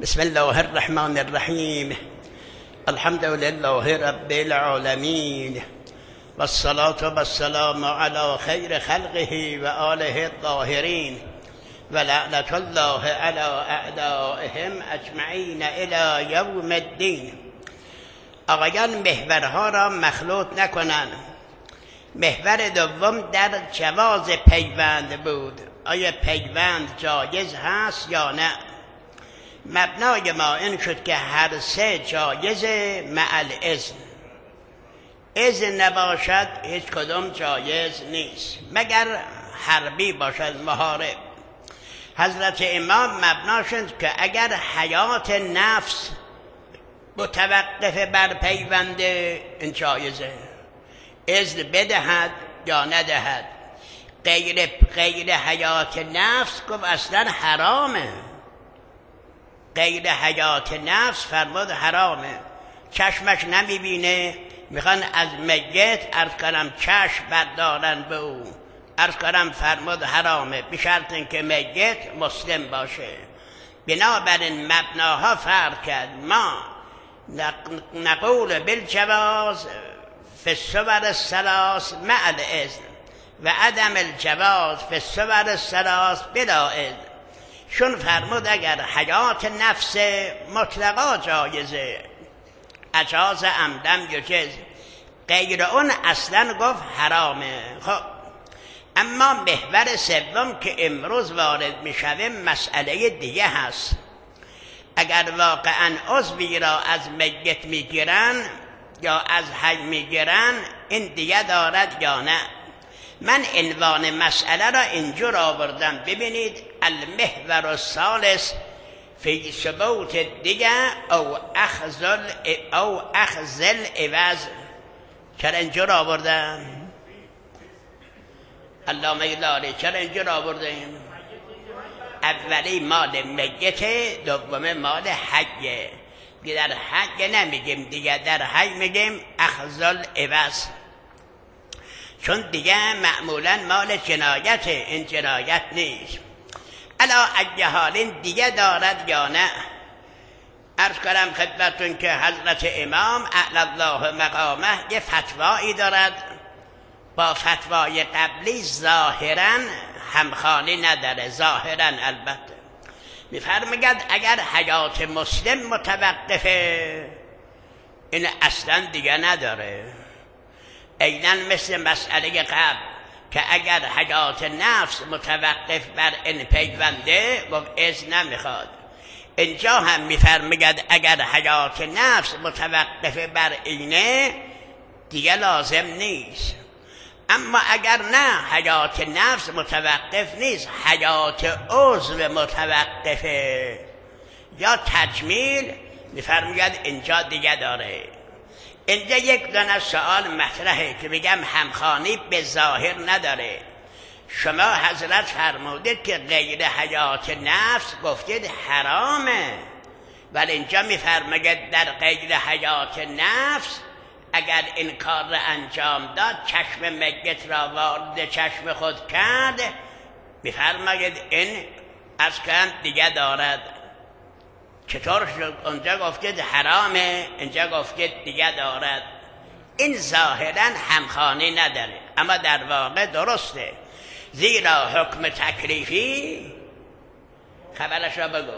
بسم الله الرحمن الرحیم. الحمد لله رب العالمین والصلاة والسلام علی خیر خلقه و آله الطاهرین و لعنت الله علی اعدائهم اجمعین الی یوم الدین. آقایان، محورها را مخلوط نکنند. محور دوم در جواز پیوند بود. آیا پیوند جایز هست یا نه؟ مبنای ما این شد که هر سه جایزه مع الاذن. اذن نباشد هیچ کدوم جایز نیست مگر حربی باشد، محارب. حضرت امام مبناشند که اگر حیات نفس متوقف بر پیونده این جایزه، اذن بدهد یا ندهد. غیر حیات نفس گفت اصلا حرامه. غیر حیات نفس فرمود حرامه. چشمش نمیبینه، میخوان از میت عرض کنم چشم بردارن به او، عرض کنم فرمود حرامه، به شرط اینکه میت مسلم باشه. بنابراین مبناها فرق کرد. ما نقول بالجواز فی الصور الثلاث مع الاذن و عدم الجواز فی الصور الثلاث بلا اذن. چون فرمود اگر حیات نفس مطلقا جایزه، اجاز عمدم یجز، غیر اون اصلا گفت حرامه. خب اما محور سوم که امروز وارد میشوه مسئله دیگه هست. اگر واقعا عضوی را از میت میگیرن یا از حی میگیرن این دیگه دارد یا نه. من عنوان مسئله را اینجور آوردم. ببینید، المحور الثالث فی ثبوت دیگه او اخذ العوض. چرا اینجور آوردم؟ علامه لالی چرا اینجور آوردیم؟ اولی مال میت، دوم مال حیه. در حی نمیگیم دیگه، در حی میگیم اخذ العوض، چون دیگه معمولا مال جنایته، این جنایت نیست. علا ای حال دیگه دارد یا نه؟ عرض کنم خدمتون که حضرت امام اعلی الله مقامه یه فتوایی دارد، با فتوای قبلی ظاهرا همخوانی نداره. ظاهرا البته میفرماید اگر حیات مسلم متوقفه این اصلا دیگه نداره. عیناً مثل مسئله قبل که اگر حیات نفس متوقف بر این پیونده و اذن نمیخواد. اینجا هم میفرماید اگر حیات نفس متوقف بر اینه دیگه لازم نیست. اما اگر نه حیات نفس متوقف نیست، حیات عضو متوقفه یا تجمیل، میفرماید اینجا دیگه داره. اینجا یک دونه سوال مطرحه که بگم همخوانی به ظاهر نداره. شما حضرت فرمودید که غیر حیات نفس گفتید حرامه، ولی اینجا میفرماید در غیر حیات نفس اگر این کار را انجام داد، چشم میت را وارد چشم خود کرد، میفرماید این از کن دیگه دارد. چطور شد؟ اونجا گفتید حرامه، اینجا گفتید دیگه دارد. این ظاهرا همخوانی نداره، اما در واقع درسته. زیرا حکم تکلیفی، خبرش را بگو،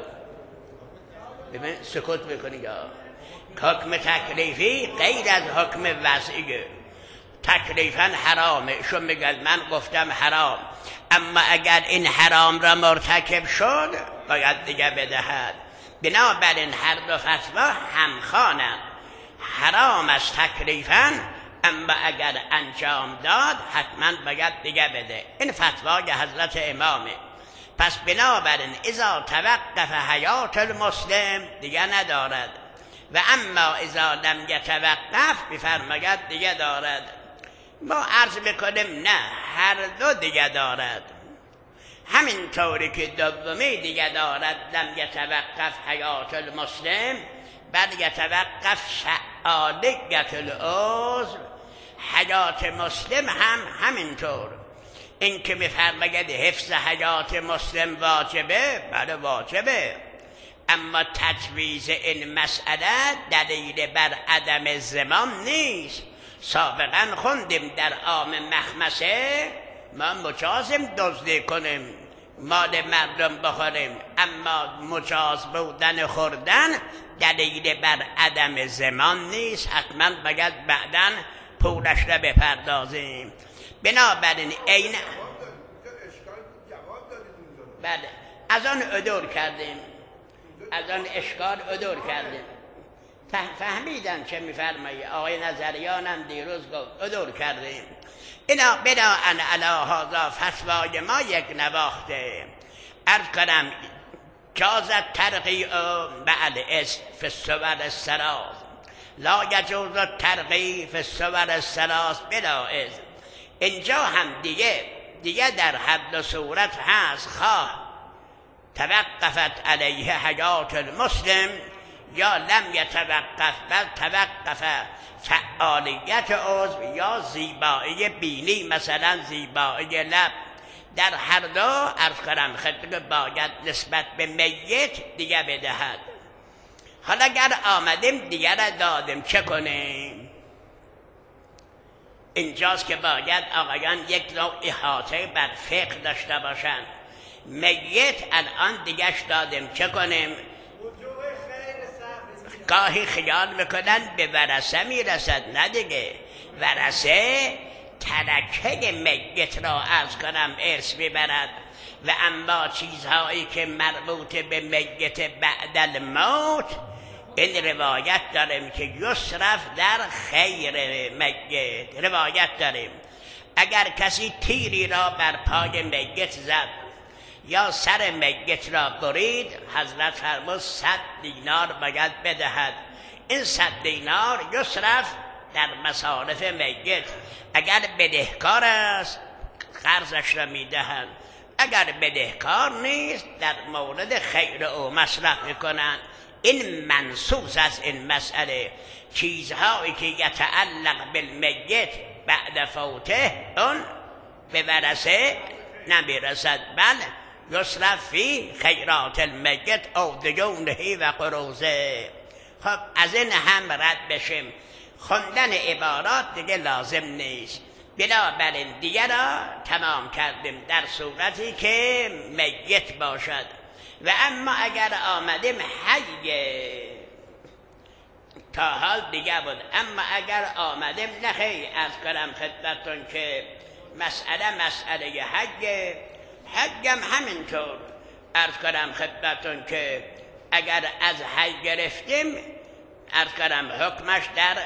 ببین سکوت بکنی، یا حکم تکلیفی غیر از حکم وضعیه. تکلیفا حرامه، شو میگه من گفتم حرام، اما اگر این حرام را مرتکب شد باید دیگه بدهد. بنابراین هر دو فتوا همخوانند. حرام از تکلیفاً، اما اگر انجام داد حتما باید دیگه بده. این فتوای حضرت امامه. پس بنابراین اذا توقف حیات المسلم دیگه ندارد، و اما اذا لم یتوقف بفرماید دیگه دارد. ما عرض میکنیم نه، هر دو دیگه دارد. همین طوری که دومی دیگه دارد، لم یتوقف حیات المسلم بل یتوقف شعالقت العضو، حیات مسلم هم همینطور. این که میفرماید حفظ حیات مسلم واجبه، بله واجبه، اما تجویز این مسئله دلیل بر عدم زمام نیست. سابقا خوندیم در عام مخمسه ما مجازیم دزدی کنیم، مال مردم بخوریم، اما مجاز بودن خوردن دلیل بر عدم زمان نیست. حتما باید بعداً پولش را بپردازیم. بنابراین این بله از آن عدول کردیم، از آن اشکال عدول کردیم. فهمیدن چه میفرمایی؟ آقای نظریان هم دیروز گفت عدول کردیم. اینا بناءً علی هذا فتوای ما یک نواخته. عرض کنم جازت ترقیع بعد اسم فی الصور الثلاث لا یجوز الترقیع فی الصور الثلاث بلا اذن. اینجا هم دیگه در هر دو صورت هست، خواه توقفت علیه حیات المسلم یا لم یتوقف، بل توقف فعالیت عضو یا زیبایی بینی، مثلا زیبایی لب. در هر دو عرض کنم خدمت باید نسبت به میت دیگه بدهد. حالا اگر آمدیم دیگه را دادیم چه کنیم؟ اینجاست که باید آقایان یک نوع احاطه بر فقه داشته باشند. میت الان دیگهش دادیم چه کنیم؟ گاهی خیال میکنن به ورثه میرسد، نه دیگه. ورثه ترکه میت را عرض کنم ارث میبرد و اما چیزهایی که مربوط به میت بعد الموت این روایت داریم که یصرف در خیر میت. روایت داریم اگر کسی تیری را بر پای میت زد یا سر میت را برید، حضرت فرمود 100 دینار باید بدهد. این 100 دینار یصرف در مصارف میت. اگر بدهکار است قرضش را میدهند، اگر بدهکار نیست در مورد خیر او مصرف میکنند. این منصوص از این مسئله. چیزهایی که یتعلق بالمیت بعد فوته اون به ورثه نمیرسد، بله یصرف فی خیرات المیت او دیونه و قروزه. خب از این هم رد بشیم، خوندن عبارات دیگه لازم نیست. بنابراین دیگه را تمام کردیم در صورتی که میت باشد. و اما اگر آمدیم حی تا حال دیگه بود، اما اگر آمدیم نخی از کنم خدمتون که مسئله حجم همینطور عرض کنم خدمتون که اگر از حج گرفتیم عرض کنم حکمش در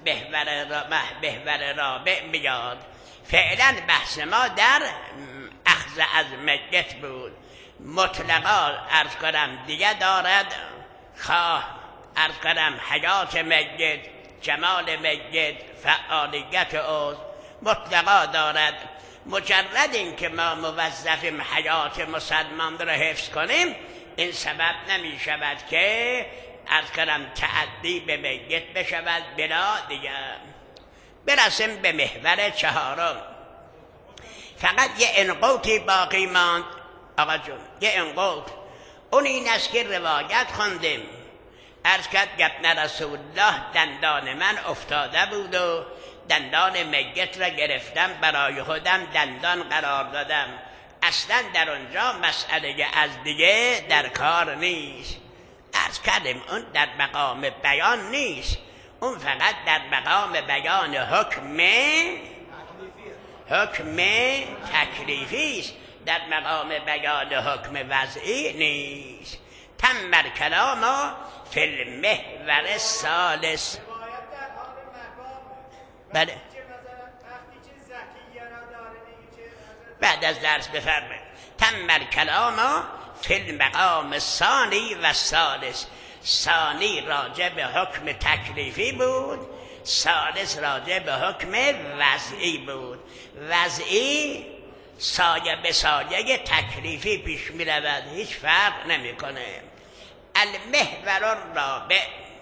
بهور رابع میاد. فعلا بحث ما در اخذ از میت بود. مطلقا عرض کنم دیگه دارد، خواه عرض کنم حیات میت، جمال میت، فعالیت او مطلقا دارد. مجرد این که ما موظفیم حیات مسلمان را حفظ کنیم، این سبب نمی شود که عرض کنم تعدی به میت بشود. بلا دیگه برسیم به محور چهارم. فقط یه انقوطی باقی ماند آقا جون، یه انقوط. اون این است که روایت خوندیم، عرض کرد گبن رسول الله دندان من افتاده بود و دندان میت را گرفتم برای خودم دندان قرار دادم. اصلا در اونجا مسئله از دیگه در کار نیست. عرض کردیم اون در مقام بیان نیست، اون فقط در مقام بیان حکم تکلیفی است، در مقام بیان حکم وضعی نیست. تم کلام فی المحور الثالث. بله بعد از درس بفرمایید. تم کلام فی المقام الثانی و الثالث. ثانی راجع به حکم تکلیفی بود، ثالث راجع به حکم وضعی بود. وضعی سایه به سایه تکلیفی پیش می رود، هیچ فرق نمی کنه. المحور الرابع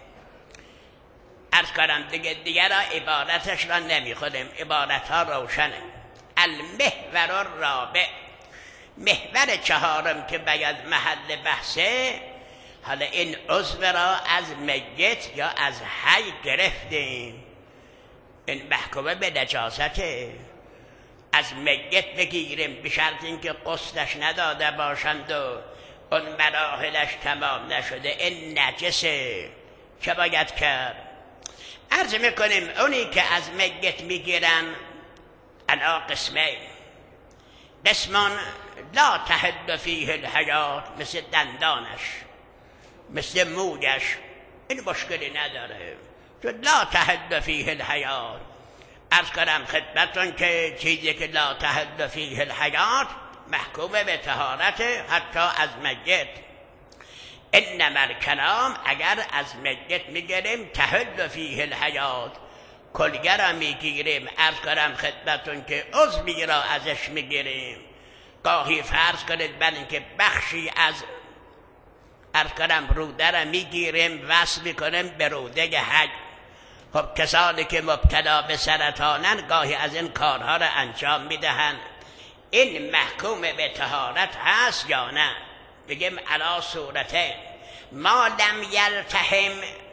عرض کنم دیگر را عبارتش را نمی خودم، عبارت ها روشنه. المحور الرابع، محور چهارم که باید محل بحثه، حالا این عضو را از میت یا از حی گرفتیم، این محکومه به نجاسته. از میت بگیریم به شرط اینکه قسطش نداده باشند و اون مراحلش تمام نشده، این نجسه. چه باید کرد؟ عرض میکنیم اونی که از میت میگیرن علا قسمه، قسمون لا تحل فیه الحیات، مثل دندانش، مثل موجش، این مشکلی نداره، چون لا تحل فیه الحیات. عرض کنم خدمتون که چیزی که لا تحل فیه الحیات محکومه به طهارت حتی از میت. انما الکلام اگر از میت میگیریم تحل فیه الحیات، کلگر را میگیریم، عرض کنم خدمتون که عضوی را ازش میگیریم، گاهی فرض کنید برای اینکه بخشی از عرض کنم روده را میگیریم وصل میکنیم به روده حج. خب کسانی که مبتلا به سرطانن گاهی از این کارها را انجام میدهند، این محکوم به طهارت هست یا نه؟ بگیم علا صورته ما لم یلتهم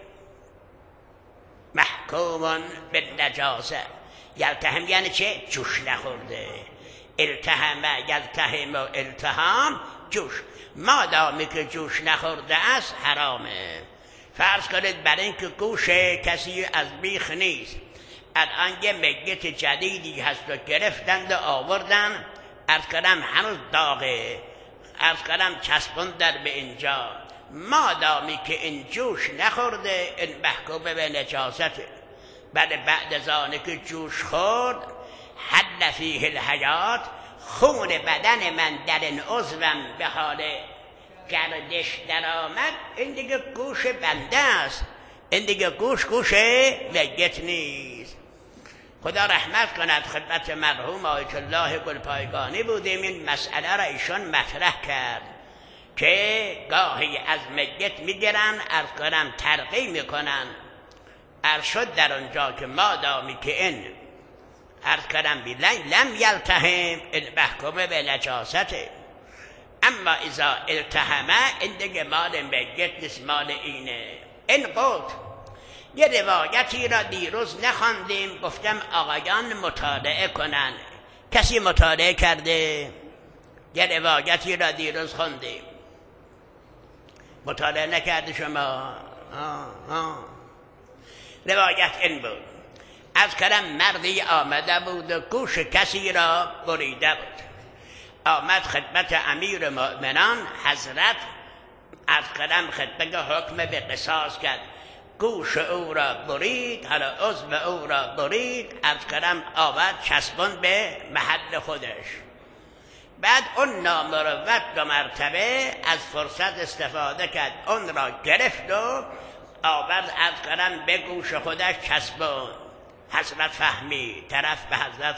محکوم به نجاسه. یلتهم یعنی چه؟ جوش نخورده. التهم یلتهم و التهام جوش، مادامی که جوش نخورده است حرامه. فرض کنید برای اینکه گوش کسی از بیخ نیست، الان یه میت جدیدی هست و گرفتند و آوردن، عرض کنم هنوز داغه، عرض کنم چسبوندن به اینجا، مادامی که این جوش نخورده این محکومه به نجاسته. بله بعد از آنه که جوش خورد حل فیه الحیات، خون بدن من در این عضوم به حال گردش در آمد، این دیگه گوش بنده است، این دیگه گوش میت نیست. خدا رحمت کند خدمت مرحوم آیت الله گلپایگانی بودیم، این مسئله را ایشان مطرح کرد که گاهی از میت میگیرن، عرض کنم ترقی میکنن، عرض شد در اونجا که مادامی که این عرض کنم لم یلتهم، این محکومه به نجاسته. اما اذا التهمه این دیگه مال میت نیست، مال اینه. این قلت یه روایتی را دیروز نخواندیم، گفتم آقایان مطالعه کنن. کسی مطالعه کرده؟ یه روایتی را دیروز خوندیم، مطالعه نکرده شما؟ روایت این بود، از کلم مردی آمده بود و گوش کسی را بریده بود، آمد خدمت امیر مؤمنان حضرت، از کلم خدمت حکم به قصاص کرد، گوش او را برید، حالا عضو او را برید، از کلم آورد چسبون به محل خودش. بعد اون نامروت 2 مرتبه از فرصت استفاده کرد، اون را گرفت و آورد از کلم به گوش خودش چسبون. حضرت فهمید، طرف به حضرت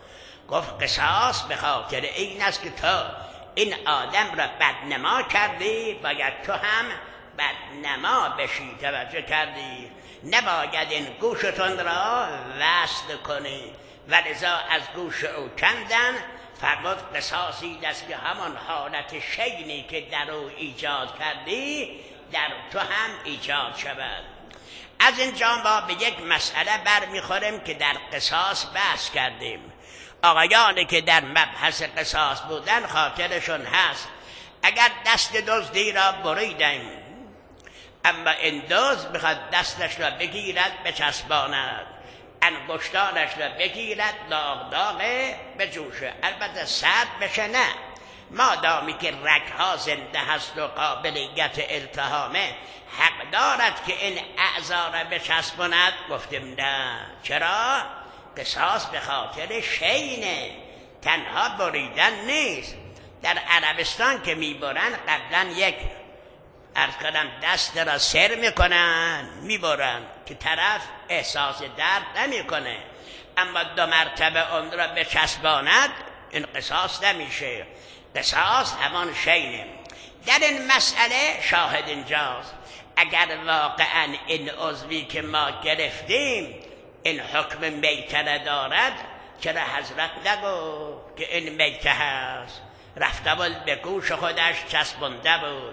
گفت قصاص به خاطر این است که تو این آدم را بدنما کردی، باید تو هم بدنما بشی. توجه کردی؟ نباید این گوشتون را وصل کنی. ولذا از گوش او کندن، فرمود قصاصی است که همان حالت شینی که در او ایجاد کردی در تو هم ایجاد شود. از اینجا ما به یک مسئله برمیخوریم که در قصاص بحث کردیم. آقایانی که در مبحث قصاص بودن خاطرشون هست، اگر دست دزدی را بریدیم، اما این دزد بخواد دستش را بگیرد بچسباند، انگشتانش را بگیرد داغ بجوشه، البته سرد بشه نه، مادامی که رگها زنده هست و قابلیت التهامه، حق دارد که این اعضا را بچسباند. گفتیم نه. چرا؟ قصاص به خاطر شینه، تنها بریدن نیست. در عربستان که میبرن قبلا یک عرض کنم دست را سر میکنن میبرن که طرف احساس درد نمیکنه، اما 2 مرتبه اون را بچسباند این قصاص نمیشه. قصاص همان شینه. در این مسئله شاهد اینجاست، اگر واقعا این عضوی که ما گرفتیم این حکم میته دارد، چرا حضرت نگفت که این میته هست؟ رفته بود به گوش خودش چسبنده بود،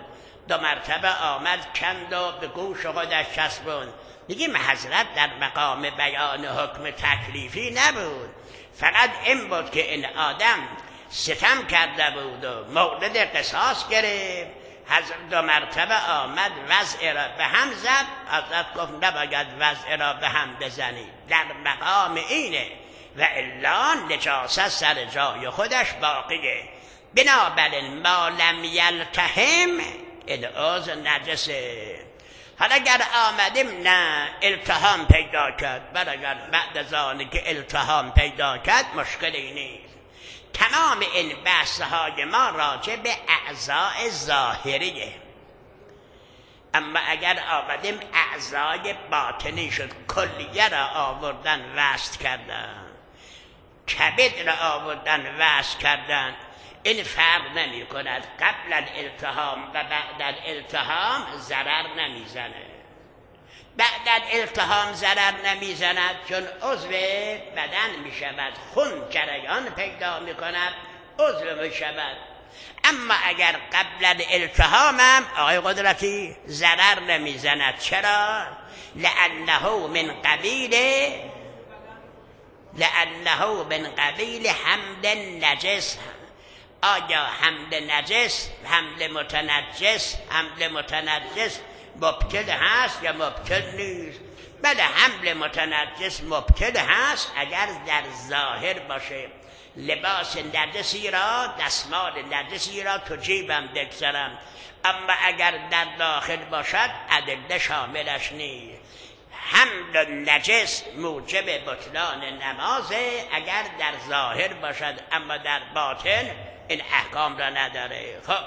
2 مرتبه آمد کند و به گوش خودش چسبوند. میگیم حضرت در مقام بیان حکم تکلیفی نبود، فقط این بود که این آدم ستم کرده بود و مورد قصاص گرفت. حضرت 2 مرتبه آمد وضع را به هم زد. حضرت گفت نباید وضع را به هم بزنید، در مقام اینه و الا نجاست سر جای خودش باقیه. بنابراین ما لم یلتهم العضو نجسه. حالا اگر آمدیم نه التهام پیدا کرد، بل اگر بعد از آنی که التهام پیدا کرد مشکلی نیست. تمام این بحث‌های ما راجع به اعضاء ظاهریه، اما اگر آمدیم اعضای باطنی شد، کلیه را آوردن وصل کردن، کبد را آوردن وصل کردن، این فرق نمی کند. قبل الالتهام و بعد الالتهام ضرر نمیزنه. بعد الالتهام ضرر نمیزند چون عضو بدن می شود، خون جریان پیدا می کند، عضو می شود. اما اگر قبل الالتهام هم آقای قدرتی ضرر نمیزند. چرا؟ لأنه من قبیل حمل نجس. آیا حمل نجس، حمل متنجس مبتل هست یا مبتل نیست؟ بله، حمل متنجس مبتل هست اگر در ظاهر باشه. لباس نجسی را، دستمال نجسی را تو جیبم بگذارم، اما اگر در داخل باشد ادله شاملش نیست. حمل نجس موجب بطلان نمازه اگر در ظاهر باشد، اما در باطن این احکام را نداره. خب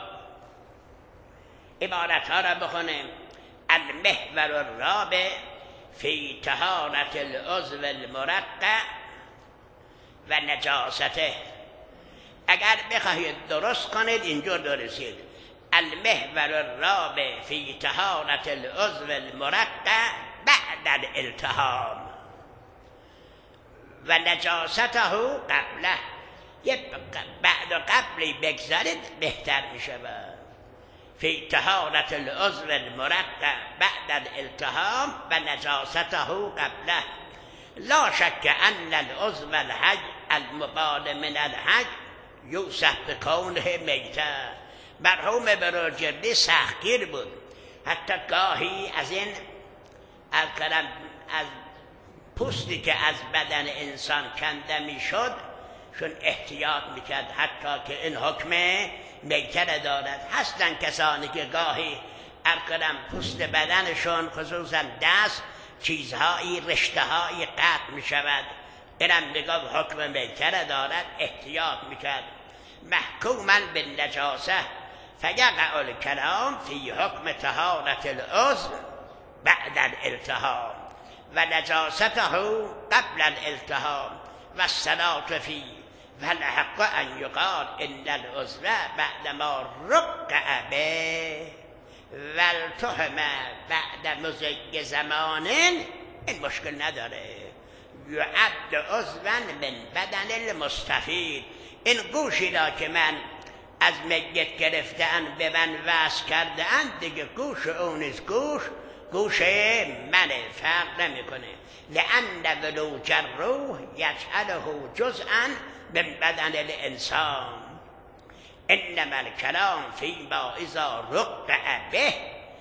عبارت ها را بخونیم. المحور الرابع فی طهارت العضو المرقع و نجاسته. اگر بخواهید درست کنید اینجور درستید. المحور الرابع فی طهارت العضو المرقع بعد الالتهام و نجاسته قبله. یه بعد و قبلی بگذارید بهتر می شود. فی طهارت العضو المرقع بعد الالتهام و نجاسته قبله. لا شک ان العضو الحج المبال من الحج یوصف بکونه میته. مرحوم بروجردی سختگیر بود، حتی گاهی از این از پوستی که از بدن انسان کنده میشد چون احتیاط میکرد حتی که این حکم میته دارد. هستن کسانی که گاهی پوست بدنشون خصوصا دست چیزهایی رشتههایی قطع میشود، اینم میگه حکم میته دارد، احتیاط میکرد. محکوما بالنجاسه فیقع الکلام فی حکم طهارت العضو بعد الالتهام و نجاسته قبل الالتهام و الصلاة فی و الحق ان یقال ان العضو بعد ما رقع به و التهم بعد مزی زمان، این مشکل نداره. یعد عضوا من بدن المستفید. این گوشی را که من از میت گرفته‌ام به من وصل کرده‌اند دیگه گوش اون نیست، گوش منه، فرق نمیکنه. لأن ولوج الروح یجعله جزءا من بدن الانسان. انما الکلام فیما اذا رقع به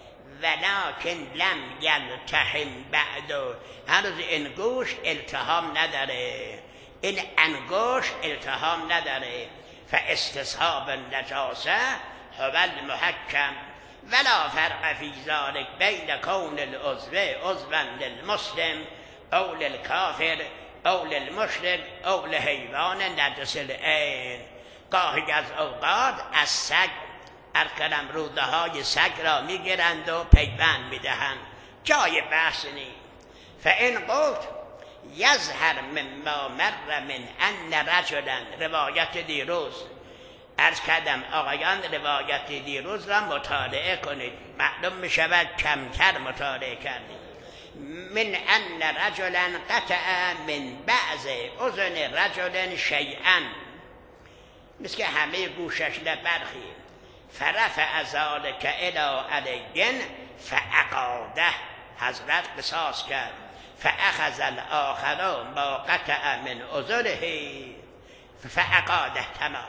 ولکن لم یلتحم بعد. هنوز این گوش التهام نداره، این انگشت التهام نداره. فاستصحاب النجاسه هو المحکم ولا فرق فی ذلک بین کون العضو عضوا للمسلم او للکافر او للمشرک او لحیوان نجس العین. گاهی از اوقات از سگ روده های سگ را میگیرند و پیوند میدهند، جای بحث نیست. فان قلت یظهر مما مر من ان رجلا، روایت دیروز عرض کردم آقایان روایت دیروز را مطالعه کنید، معلوم می شود کمتر مطالعه کردید. من ان رجلا قطع من بعض اذن رجل شیئا، مثل که همه گوشش برخی فرفع ذلک الی علی فعقاده، حضرت قصاص کرد. فاخذ الاخر ما قطع من اذنه فعقاده، تمام.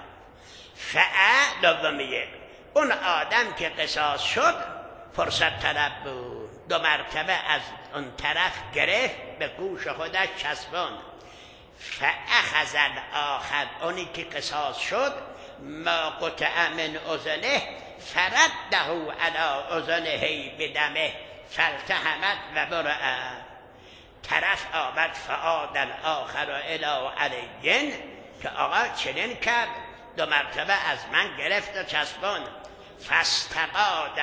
دومیه، اون آدم که قصاص شد فرصت طلب بود، 2 مرتبه از اون طرف گرفت به گوش خودش چسباند. فاخذ الاخر، اونی که قصاص شد، ما قطع من اذنه فرده علی اذنه بدمه فالتهمت و برأت. طرف آمد فعاد الاخر الی علی، که آقا چنین کرد، 2 مرتبه از من گرفت و چسباند. فاستقاده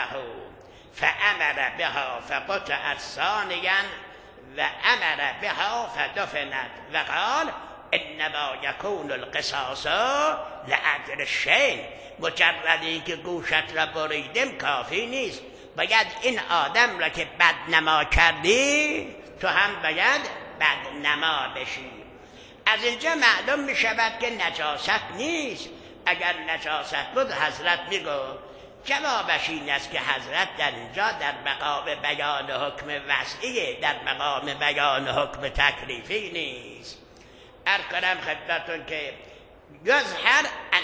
فامر بها فقطعت ثانیا و امر بها فدفنت و قال انما یکون القصاص لاجل الشیء، مجرد اینکه گوشت را بریدم کافی نیست، باید این آدم را که بدنما کردی تو هم باید بدنما بشی. از اینجا معلوم می شود که نجاست نیست. اگر نجاست بود حضرت می گفت. جوابش این است که حضرت در اینجا در مقام بیان حکم وضعیه، در مقام بیان حکم تکلیفی نیست. عرض کنم خدمتون که یظهر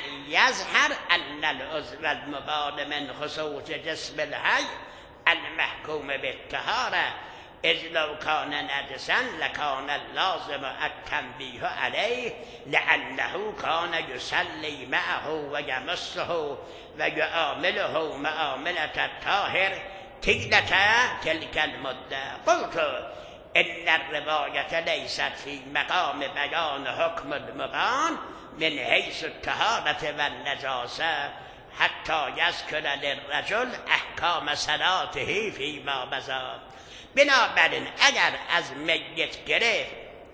ان العضو المبان من خصوص جسم الحی المحکوم بالطهاره اذ لو کان نجسا لکان اللازم التنبیه علیه لانه کان یصلی معه و یمسه و یعامله معامله الطاهر طیلة تلك المده. قلت ان الروایت لیست فی مقام بیان حکم المبان من حیث الطهارة و النجاسه حتی یذکر للرجل احکام صلاته فیما مضی. بنابراین اگر از میت گرفت،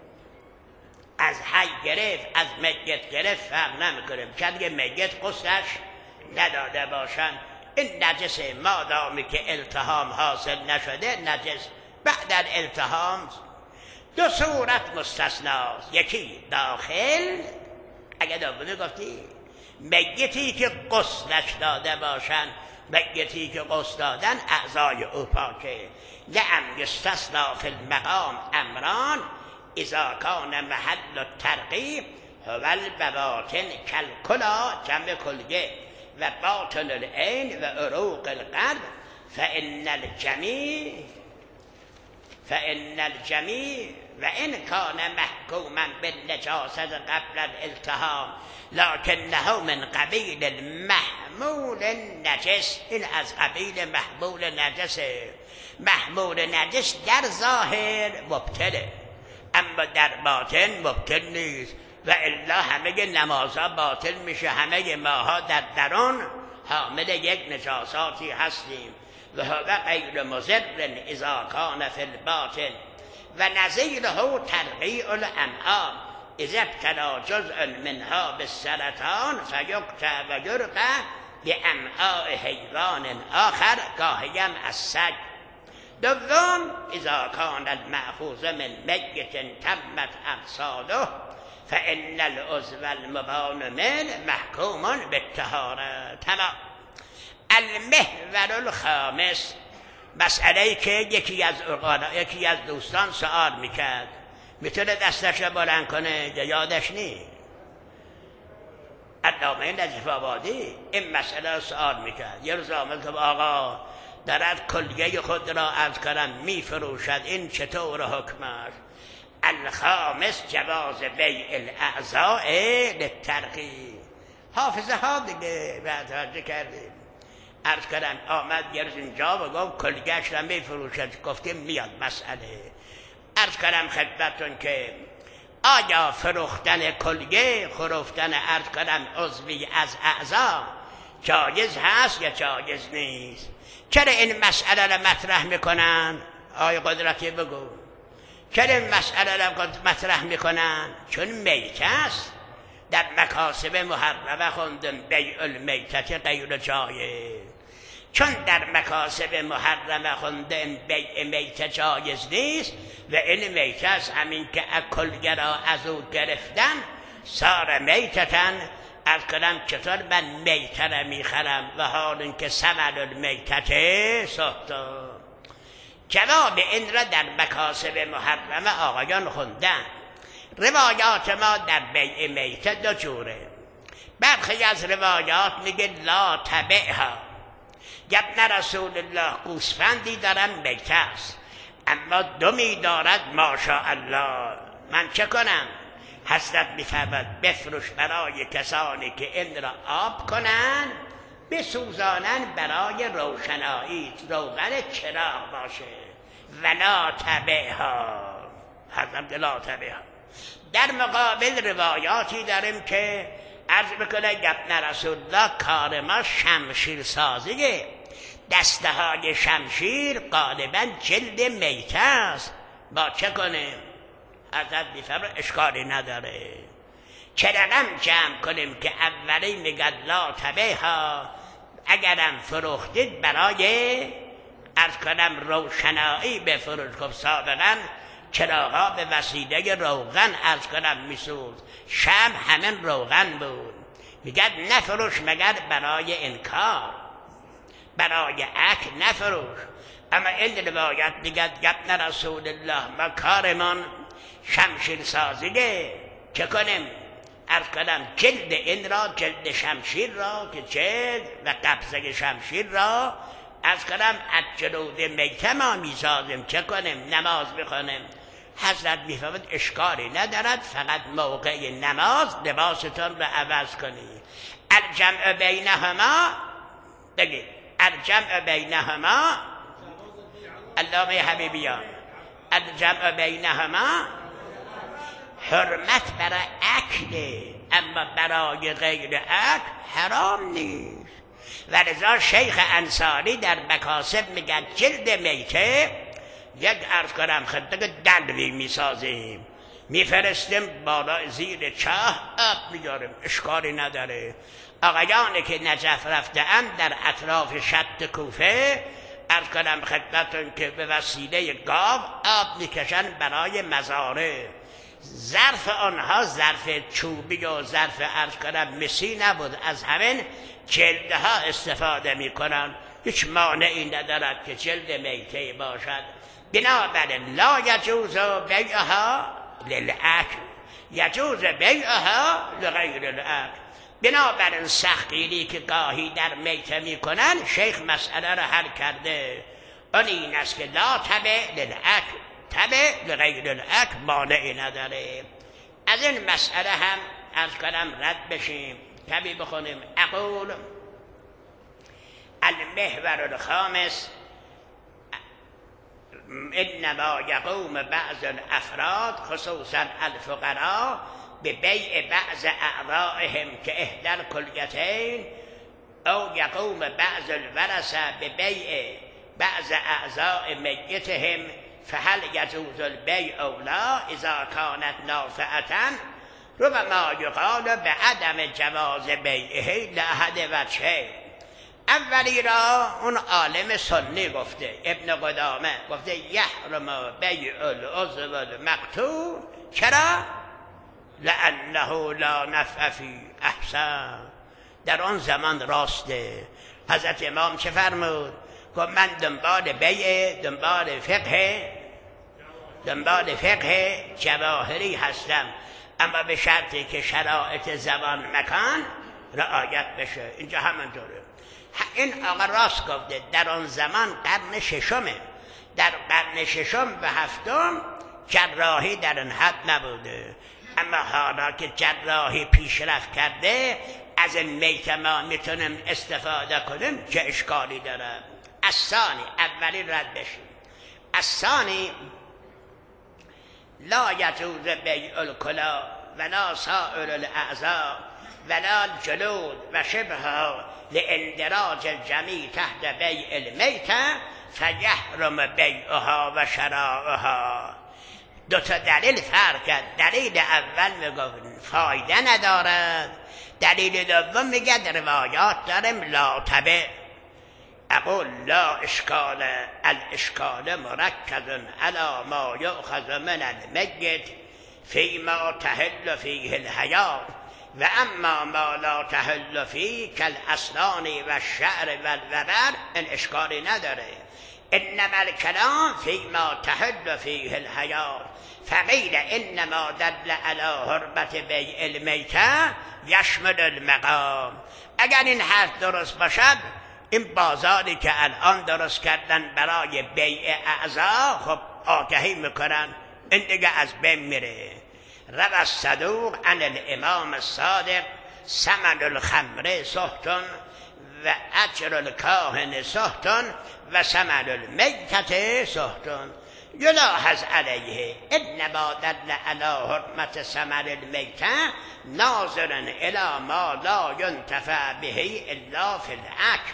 از حی گرفت، از میت گرفت، فرق نمیکنه که دیگه میت قصدش نداده باشن، این نجس مادامی که التهام حاصل نشده نجس. بعد از التهام 2 صورت مستثناست. یکی داخل، اگه دومی گفتی میتی که غسلش داده باشن، میتی که غسل دادن اعضای او پاکه. لعم یستثنا فی المقام امران اذا کان محل الترقیب هو البواطن کالکلا جمع کلگه و باطن العین و عروق القلب فان الجمیع و ان کان محکوما بالنجاسه قبل الالتهام لکنه من قبیل المحمول النجس. این از قبیل محمول نجسه. محمول نجس در ظاهر مبتله، اما در باطن مبتل نیست. و الا همه نمازها باطل میشه، همه ماها در درون حامل یک نجاساتی هستیم. و هو غیر مضر اذا کان فی الباطن و نظیره ترقیع الامعاء اذا ابتلا جزء منها بالسرطان فیقطع و یرقع بامعاء حیوان آخر گاهیم از سگ. دوم اذا کان المأخوذ من میت تمت امثاله فان العضو المبان من محکوم بالطهاره. تمام. المحور الخامس، مسئله که یکی از دوستان سوال میکرد، میتونه دستش بلند کنه یا یادش نیست؟ علامه نجف آبادی این مسئله رو سوال میکرد. یه روز آمد که آقا دارد کلیه خود را از کنم میفروشد، این چطور حکمش؟ الخامس جواز بیع الاعضاء للترقیع. حافظه ها دیگه توجه کردیم. عرض کردن آمد یه روز اینجا و گفت کلیه‌اش را میفروشد. گفتیم میاد مسئله. عرض کردم خدمتون که آیا فروختن کلیه، فروختن عرض کردم عضوی از اعضا جایز هست یا جایز نیست؟ چرا این مسئله را مطرح میکنن؟ آیا قدرتی بگو چرا این مسئله را مطرح میکنن؟ چون میت است. در مکاسب محرمه خوندن بیع المیتت غیر جایز. چون در مکاسب محرمه خوندن بیع میت جایز نیست و این میت است، همین که کلگه را از او گرفتن سار میتتن از کنم چطور من میته را میخرم و حال اینکه ثمن المیتته سختا. جواب این را در مکاسب محرمه آقایان خوندن. روایات ما در بیع میته دو جوره. برخی از روایات میگه لا تبعها، ابن رسول الله گوسفندی دارم میته است اما دمی دارد ماشاءالله، من چه کنم؟ حضرت میفرماید بفروش برای کسانی که این را آب کنن، بسوزانن برای روشنایی، روغن چراغ باشه. ولا تبعها، حضرت لا تبعها. در مقابل روایاتی داریم که عرض بکنه ابن رسول الله کار ما شمشیر سازیه، دسته های شمشیر غالبا جلد میته است، با چه کنیم؟ حضرت میفرماید اشکالی نداره. چه رقم جمع کنیم که اولی میگد لا تبعها، اگرم فروختید برای عرض کنم روشنایی بفروش. خب سابقا چراغا به وسیله روغن عرض کنم میسوز، شمع همین روغن بود. میگد نفروش مگر برای انکار، برای اکل نفروش. اما این روایت میگد ابن رسول الله ما کارمان شمشیر سازیه، چه کنیم؟ عرض کنم جلد این را، جلد شمشیر را که جلد و قبضه شمشیر را عرض کنم از جلود میته ما میسازیم، چه کنیم؟ نماز بخونیم. حضرت میفرماید اشکالی ندارد، فقط موقع نماز لباستون رو عوض کنید. الجمع بینهما، بگید الجمع بینهما، علامه حبیبیان، الجمع بینهما حرمت برای اکل، اما برای غیر اکل حرام نیست. و لذا شیخ انصاری در مکاسب میگن جلد میته یک عرض کنم خدمت دلوی میسازیم، میفرستیم بالا زیر چاه آب میداریم، اشکالی نداره. آقایانی که نجف رفته‌اند در اطراف شط کوفه عرض کنم خدمتون که به وسیله گاو آب میکشن برای مزاره. ظرف آنها ظرف چوبی و ظرف عرض کنم مسی نبود، از همین جلدها استفاده میکنن. هیچ مانعی ندارد که جلد میته باشد. بنابراین لا یجوز بیعها للأکل، یجوز بیعها لغیر الاکل. بنابراین سختگیری که گاهی در میته میکنن شیخ مسئله را حل کرده. اون این است که لا تبع للأکل، تبع لغیر الاکل مانعی نداره. از این مسئله هم از کنم رد بشیم. کمی بخونیم. اقول المحور الخامس انما یقوم بعض الافراد خصوصا الفقراء به بیع بعض اعضائهم که احدى الکلیتین، او یقوم بعض الورثه به بیع بعض اعضاء میتهم، فهل یجوز البیع او لا اذا كانت نافعه. ربما یقال بعدم جواز بیعه لاحد وجهین. اولی را اون عالم سنی گفته، ابن قدامه گفته یحرم بیع العضو المقطوع. چرا؟ لانه لا نفع فی احسن. در آن زمان راسته. حضرت امام چه فرمود؟ گفت من دنبال بیع، دنبال فقه جواهری هستم، اما به شرطی که شرایط زمان مکان رعایت بشه. اینجا همینطوره. این آقا راست گفته. در آن زمان قرن ششمه، در قرن ششم و هفتم جراحی در این حد نبوده، اما حالا که جراحی پیشرفت کرده از این میته ما میتونیم استفاده کنیم، چه اشکالی داره؟ الثانی، اولی رد بشیم. الثانی لا یجوز بیع الکلا ولا سائر الاعضاء ولا الجلود و شبهها لاندراج الجمیع تحت بیع المیته فیحرم بیعها و شرائها. دو تا دلیل فرق کرد. دلیل اول میگفت فایده ندارد، دلیل دوم میگه روایات داریم لا تبع. اقول لا اشکال، الاشکال مرکز علی ما یؤخذ من المیت فیما تحل فیه الحیات و اما ما لا تحل فی کالاسنان و الشعر و الوبر، این اشکالی نداره. انما الکلام فی ما تحل فیه الحیات فقیل انما دل علی حرمت بیع المیته یشمل المقام. اگر این حرف درست باشد، این بازاری که الان درست کردن برای بیع اعضا، خب آگهی میکنن این دیگه از بین میره. روى الصدوق عن الامام الصادق ثمن الخمر سحت و اجر الکاهن سحت و ثمن المیتة سحت. یلاحظ علیه انما دل علی حرمت ثمن المیتة ناظر الی ما لا ینتفع به الا فی الاکل.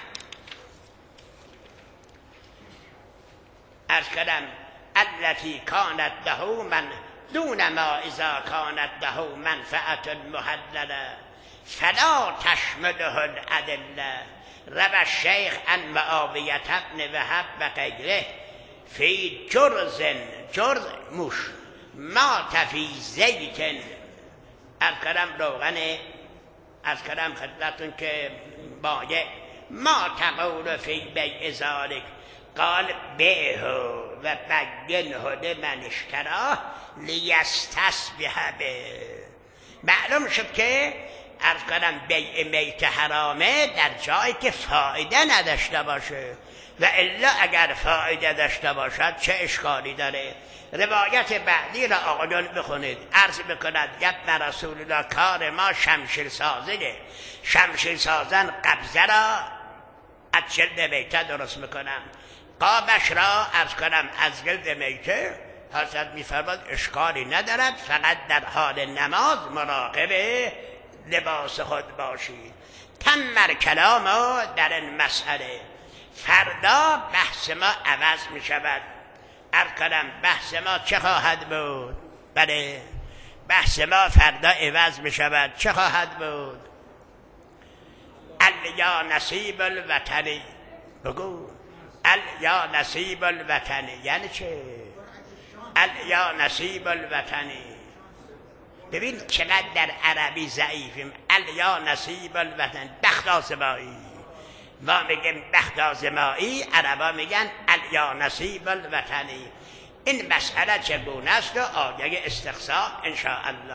از کلم التي کانت له من دون ما اذا کانت له منفعت محلله فلا تشمله الادله. روى الشیخ عن معاویة بن وهب و غیره فی جرز موش مات فی زیت. از کلم روغنه، از کلم خدمتون که بایع ما تقول فی بیع ذلک قال بیعه و بینه لمن اشتراه لیستسبح به. معلوم شد که عرض کنم بیع میت حرامه در جایی که فایده نداشته باشه، و الا اگر فایده داشته باشد چه اشکالی داره. روایت بعدی را آقایان بخونید. عرض بکند یبن رسول الله کار ما شمشیر سازیه، شمشیر سازن قبضه را از جلد میته درست میکنم، قابش را عرض کنم از جلد میته. حضرت میفرماد اشکالی ندارد، فقط در حال نماز مراقب لباس خود باشید. تمر کلام در این مسئله. فردا بحث ما عوض می شود. عرض کنم بحث ما چه خواهد بود؟ بله، بحث ما فردا عوض می شود. چه خواهد بود؟ یا نصیب الوطنی. بگو یا نصیب الوطنی یعنی چه؟ یا نصیب الوطنی. ببین چقدر در عربی ضعیفیم. یا نصیب الوطن، بخت آزمایی. ما میگیم بخت آزمایی، عربا میگن یا نصیب الوطنی. این مسئله چگونه است و آیه استقصا ان شاء الله.